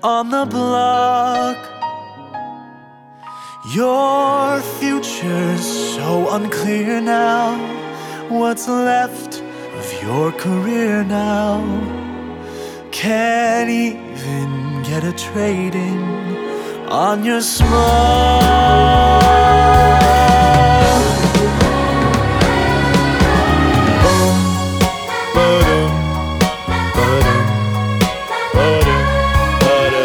on the block. Your future's so unclear now. What's left of your career now? Can't even get a trade in on your smile.